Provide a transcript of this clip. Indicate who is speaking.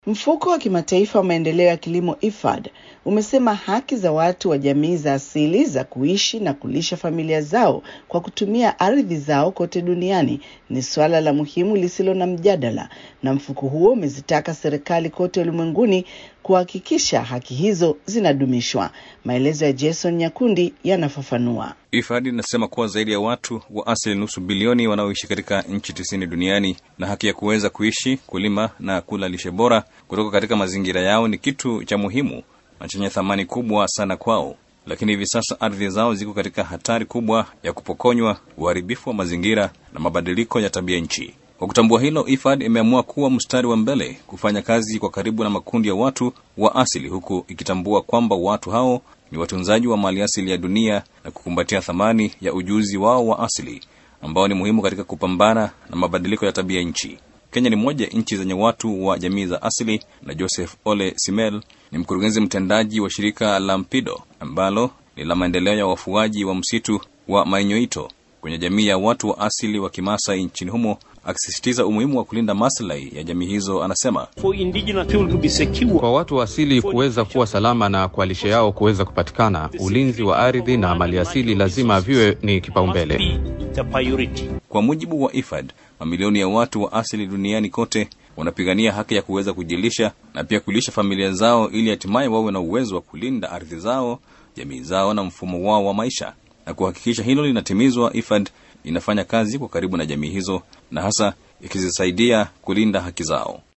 Speaker 1: Mfuko wa kimataifa wa maendeleo ya kilimo IFAD umesema haki za watu wa jamii za asili za kuishi na kulisha familia zao kwa kutumia ardhi zao kote duniani ni swala la muhimu lisilo na mjadala, na mfuko huo umezitaka serikali kote ulimwenguni kuhakikisha haki hizo zinadumishwa. Maelezo ya Jason Nyakundi yanafafanua.
Speaker 2: IFAD inasema kuwa zaidi ya watu wa asili nusu bilioni wanaoishi katika nchi 90 duniani na haki ya kuweza kuishi, kulima na kula lishe bora kutoka katika mazingira yao ni kitu cha muhimu na chenye thamani kubwa sana kwao. Lakini hivi sasa ardhi zao ziko katika hatari kubwa ya kupokonywa, uharibifu wa mazingira na mabadiliko ya tabia nchi. Kwa kutambua hilo, IFAD imeamua kuwa mstari wa mbele kufanya kazi kwa karibu na makundi ya watu wa asili, huku ikitambua kwamba watu hao ni watunzaji wa mali asili ya dunia na kukumbatia thamani ya ujuzi wao wa asili ambao ni muhimu katika kupambana na mabadiliko ya tabia nchi. Kenya ni moja nchi zenye watu wa jamii za asili, na Joseph Ole Simel ni mkurugenzi mtendaji wa shirika la Mpido ambalo ni la maendeleo ya wafuaji wa msitu wa Mainyoito kwenye jamii ya watu wa asili wa Kimasai nchini humo. Akisisitiza umuhimu wa kulinda maslahi ya jamii hizo, anasema
Speaker 3: kwa watu wa asili kuweza kuwa salama na kwa lishe yao kuweza kupatikana, ulinzi wa ardhi na mali asili lazima viwe ni kipaumbele.
Speaker 2: Kwa mujibu wa IFAD, mamilioni ya watu wa asili duniani kote wanapigania haki ya kuweza kujilisha na pia kulisha familia zao ili hatimaye wawe na uwezo wa kulinda ardhi zao, jamii zao na mfumo wao wa maisha. Na kuhakikisha hilo linatimizwa, IFAD inafanya kazi kwa karibu na jamii hizo na hasa ikizisaidia kulinda haki zao.